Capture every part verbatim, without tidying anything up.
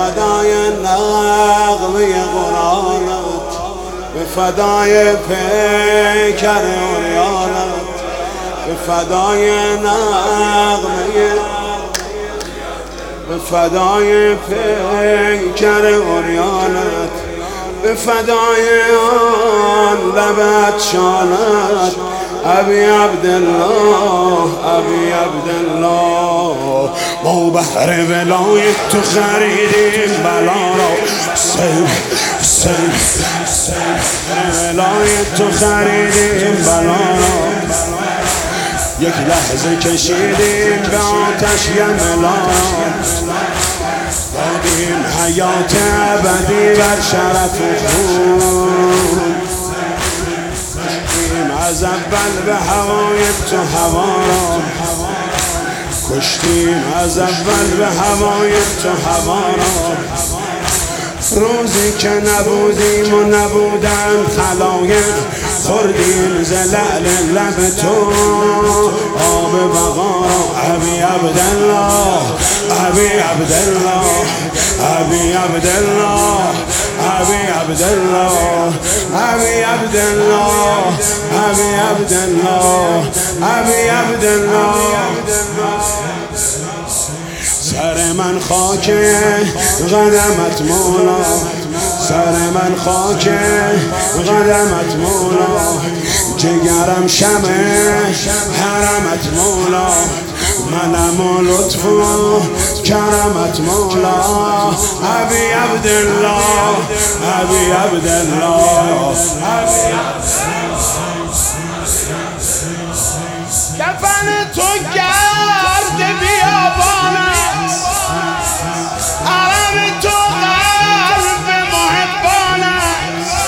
فدای نغمه قرآنت، به فدای پیکر عریانت، به فدای نغمه، به فدای پیکر عریانت، به فدای آن لبت شانت. ابی عبدالله ابی عبدالله، ما بهر ولایت تو خریدیم بلا را. سیف سیف سیف ولایت تو خریدیم بلا را. یک لحظه کشیدیم به آتش یملا را. دادیم حیات ابدی بر شرف خون. از اول به هوای تو هوا را کشتیم، از اول به هوای تو هوا را. روزی که نبودیم و نبودن خلایق، خوردیم ز لعل لب تو آب بقا را. ابی عبدالله ابی عبدالله ابی عبدالله ابی عبدالله ابی عبدالله ابی عبدالله ابی عبدالله. سر من خاک قدمت مولا، سر من خاک قدمت مولا. جگرم شمع حرمت مولا، منم و لطف و کرمت مولا. ابی عبدالله ابی عبدالله ابی کفن تو گرد بیابان است، حرم تو قلب محبان است.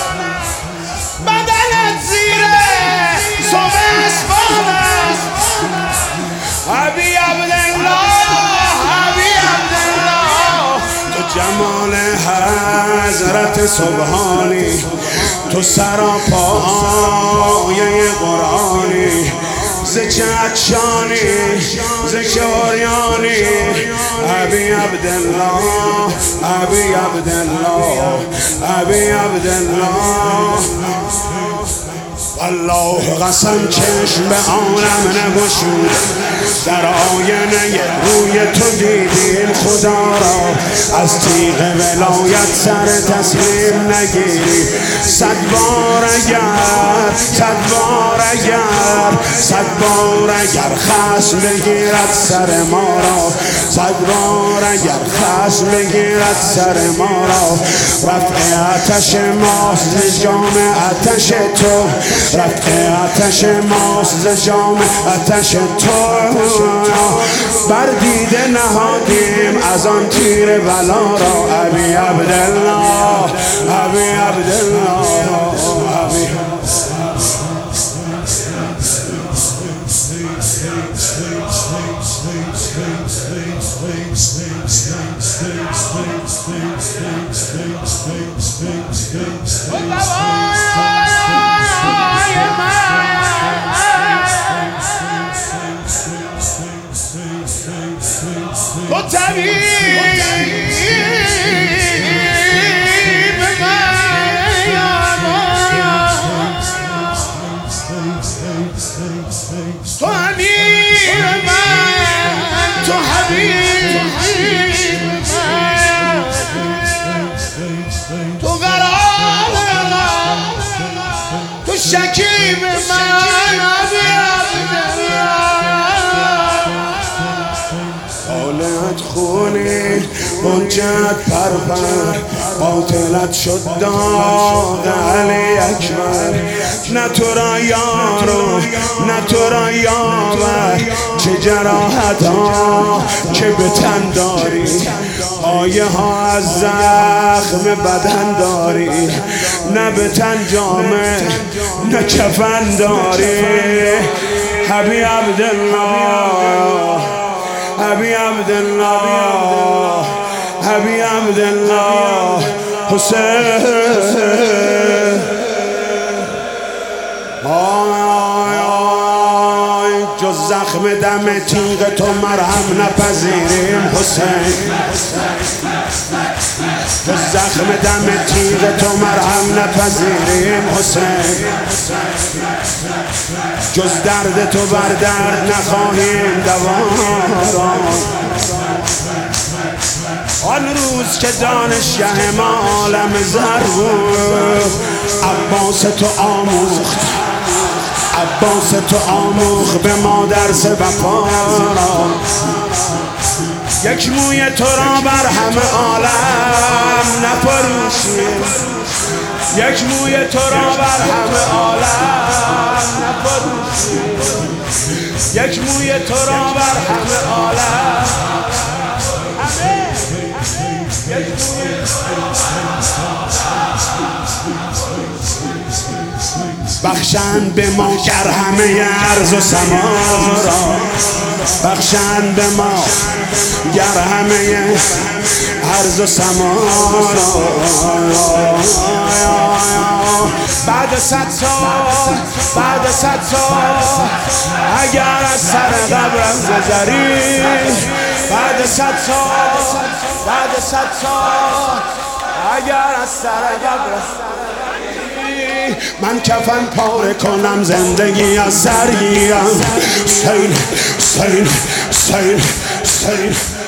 بدنت زیر صبح اسبان است. ابی عبدالله ابی عبدالله، تو جمال حضرت سبحانی، تو سراپا آیه قرآنی. ز چه عطشانی ز چه عریانی. ابی عبدالله ابی عبدالله ابی عبدالله. الله قسم چشم به عالم نگشود، در آینه روی تو دیدیم خدا را. از تیغ ولایت سر تسلیم نگیری. صد بار اگر صد بار اگر صد بار اگر خشم بگیرد سر ما را. صد بار اگر خشم بگیرد سر ما را. رفع آتش ماست ز جام آتش تو، رفع آتش ماست ز جام آتش تو. بر دیده نهادیم از آن تیر بلا را. ابی عبدالله ابی عبدالله ابی تو طبیب تو امیر من، تو حبیب من، تو قرار من، تو شکیب من. حالت خونی منجت پرپر، باطلت شد داغ علی اکبر. نه تو را یارو نه تو را یاور، چه جراحت ها که به تن داری. آیه ها از زخم بدن داری، نه به تن جامه نه کفن داری. ابی عبدالله ابی عبدالله ابی عبدالله حسین. آی آی آی جز زخم دم تیغ تو مرهم نپذیریم حسین، زخم دم تیغ تو مرهم نپذیریم حسین، جز درد تو بر درد نخواهیم دوا. آن روز که دانشگه ما عالم زر بود، عباس تو آموخت، عباس تو آموخت به ما درس وفا. یک موی تو را بر همه عالم نفروشیم، یک موی تو را بر همه عالم نفروشیم، یک موی تو را بر همه عالم، یک موی تو را بخشند به ما گر همه ارض و سما را، بخشند به ما گر همه ارض و سما را. بعد صد سال، بعد صد سال اگر از سر قبرم گذری، بعد صد سال، بعد صد سال اگر از سر قبرم من کفن پاره کنم زندگی از سر گیرم. حسین حسین حسین حسین